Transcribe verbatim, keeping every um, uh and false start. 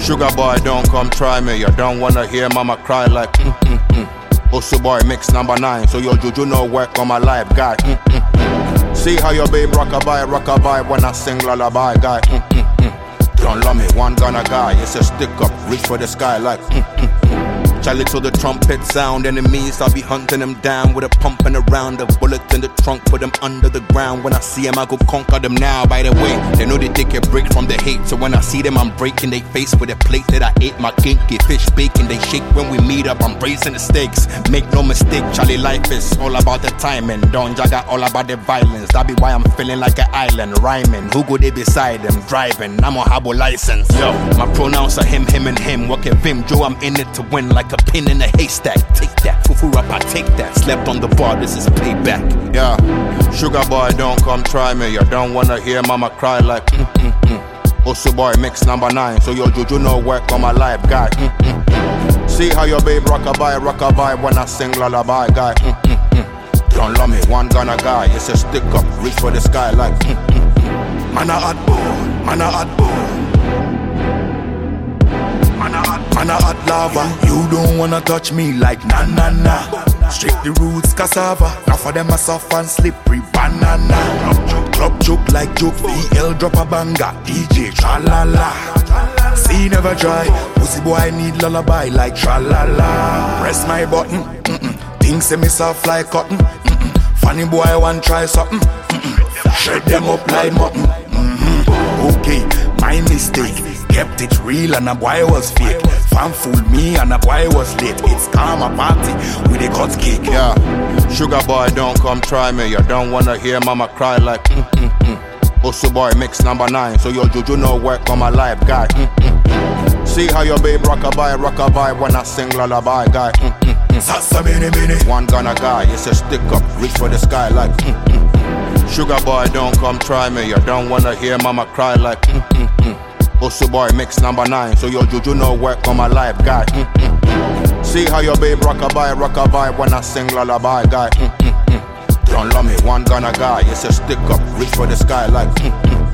Sugar boy, don't come try me. You don't wanna hear mama cry like mm mm mm. Osu boy mix number nine, so your juju no work on my life, guy. Mm mm mm. See how your babe rockabye, rockabye when I sing lullaby, guy. Mm mm mm. Don't love me, one gonna guy. It's a stick up, reach for the sky like mm mm mm. Charlie till the trumpet sound, enemies I'll be hunting them down with a pump and around, a bullet in the trunk, put them under the ground. When I see them I go conquer them now. By the way, they know they take a break from the hate, so when I see them I'm breaking they face with a plate that I ate. My kinky fish bacon, they shake when we meet up, I'm bracing the stakes. Make no mistake, Charlie life is all about the timing. Don Jaga all about the violence, that be why I'm feeling like an island. Rhyming, who go they beside them, driving, I'm on Habo license. Yo, my pronouns are him, him and him. Work at Vim, Joe, I'm in it to win like a pin in a haystack. Take that, fufu up, I take that. Slept on the bar, this is payback. Yeah, sugar boy, don't come try me. You don't wanna hear mama cry like mm mm mm. Osu boy mix number nine, so your juju no work on my life, guy. Mm mm mm. See how your babe rockabye, rockabye when I sing lullaby, guy. Mm mm mm. Don't love me, one gonna guy. It's a stick up, reach for the sky like mm mm mm. Man a hot boy, man a hot boy. Man a hot lava, you don't wanna touch me like na na na. Straight the roots cassava, now for them a soft and slippery banana. Club choke, club choke like joke, V L drop a banger, D J tra-la-la. See never dry, pussy boy need lullaby like tra-la-la. Press my button, mm-mm. Things say me soft like cotton, mm-mm. Funny boy want try something, mm-mm. Shred them up like mutton, mm-hmm. Okay, my mistake. Kept it real and a boy was fake. Fan fooled me and a boy was late. It's karma party with a cut cake. Yeah, sugar boy, don't come try me. You don't wanna hear mama cry like mm mm mm. Osu boy mix number nine, so your juju no work on my life, guy. Mm mm mm. See how your babe rockabye, rockabye when I sing lullaby, guy. Mm mm mm. Sasa mini mini, one gonna guy. It's a stick up, reach for the sky like mm mm mm. Sugar boy, don't come try me. You don't wanna hear mama cry like mm mm mm. Osu boy mix number nine, so your juju no work on my life, guy. Mm mm mm. See how your babe rockabye, rockabye when I sing lullaby, guy. Mm mm mm. Don't love me, one gonna guy. It's a stick up, reach for the sky like mm mm